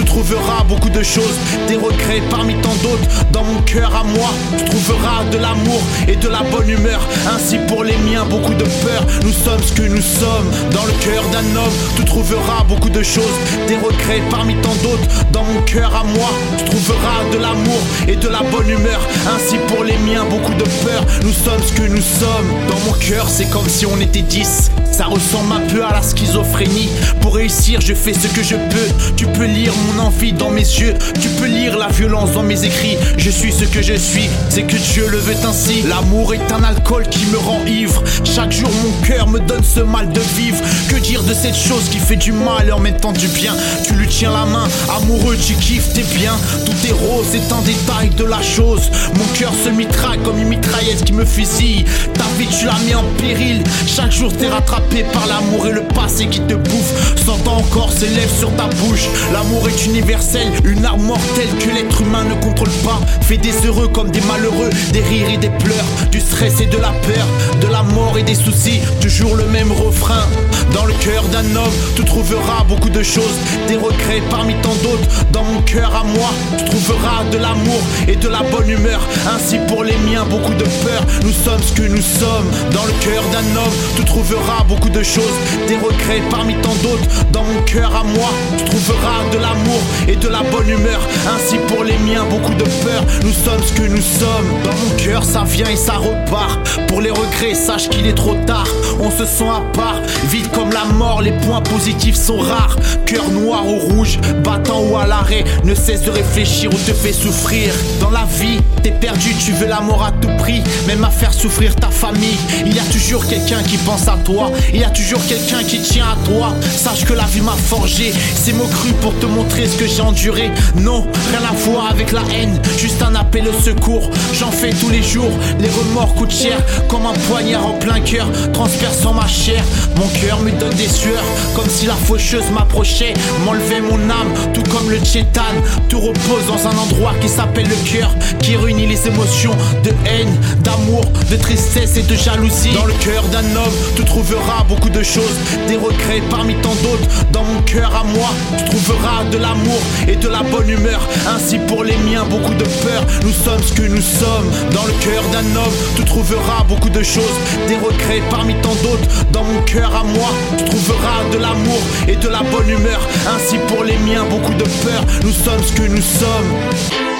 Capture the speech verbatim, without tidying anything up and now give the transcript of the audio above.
trouveras beaucoup de choses, des regrets parmi tant d'autres. Dans mon cœur à moi, tu trouveras de l'amour et de la bonne humeur. Ainsi pour les miens, beaucoup de peur. Nous sommes ce que nous sommes. Dans le cœur d'un homme, tu trouveras beaucoup de choses, des regrets parmi tant d'autres. Dans mon cœur à moi, tu trouveras de l'amour et de la bonne humeur. Ainsi pour les miens, beaucoup de peur. Nous sommes ce que nous sommes. Dans mon cœur, c'est comme si on était dix. Ça ressemble un peu à la schizophrénie. Pour réussir, je fais ce que je peux. Tu peux lire mon envie dans mes yeux. Tu peux lire la violence dans mes écrits. Je suis ce que je suis, c'est que Dieu le veut ainsi. L'amour est un alcool qui me rend ivre. Chaque jour mon cœur me donne ce mal de vivre. Que dire de cette chose qui fait du mal et en même temps du bien? Tu lui tiens la main, amoureux tu kiffes, t'es bien. Tout est rose, c'est un détail de la chose. Mon cœur se mitraille comme une mitraillette qui me fusille. Ta vie tu l'as mis en péril. Chaque jour t'es rattrapé par l'amour et le passé qui te bouffe. Sentant encore ses lèvres sur ta bouche. L'amour est universel, une arme mortelle que l'être humain ne contrôle pas. Fait des heureux comme des malheureux, des rires et des pleurs, du stress et de la peur, de la mort et des soucis. Toujours le même refrain. Dans le cœur d'un homme, tu trouveras beaucoup de choses, des regrets parmi tant d'autres. Dans mon cœur à moi, tu trouveras de l'amour et de la bonne humeur. Ainsi pour les miens, beaucoup de peur. Nous sommes ce que nous sommes. Dans le cœur d'un homme, tu trouveras beaucoup de choses, des regrets parmi tant d'autres. Dans mon cœur à moi, tu trouveras de l'amour et de la bonne humeur. Ainsi pour les miens, beaucoup de peur. Nous sommes ce que nous sommes. Dans mon cœur, ça vient et ça repart. Pour les regrets, sache qu'il est trop tard. On se sent à part, vide comme la mort. Les points positifs sont rares. Cœur noir ou rouge, battant ou à l'arrêt. Ne cesse de réfléchir ou te fait souffrir. Dans la vie, t'es perdu, tu veux la mort à tout prix, même à faire souffrir ta famille. Il y a toujours quelqu'un qui pense à toi. Il y a toujours quelqu'un qui tient à toi. Sache que la vie m'a forgé ces mots crus pour te montrer ce que j'ai enduré. Non, rien à voir avec la haine, juste un appel au secours. J'en fais tous les jours, les remords coûtent cher. Comme un poignard en plein cœur, transperçant ma chair. Mon cœur me donne des sueurs, comme si la faucheuse m'approchait, m'enlevait mon âme, tout comme le tchétan. Tout repose dans un endroit qui s'appelle le cœur, qui réunit les émotions de haine, d'amour, de tristesse et de jalousie. Dans le cœur d'un homme, tu trouveras beaucoup de choses, des regrets parmi tant d'autres. Dans mon cœur à moi, tu trouveras de l'amour et de la bonne humeur. Ainsi pour les miens, beaucoup de peur. Nous sommes ce que nous sommes. Dans le cœur d'un homme, tu trouveras beaucoup de choses, des regrets parmi tant d'autres. Dans mon cœur à moi, tu trouveras de l'amour et de la bonne humeur. Ainsi pour les miens, beaucoup de peur. Nous sommes ce que nous sommes.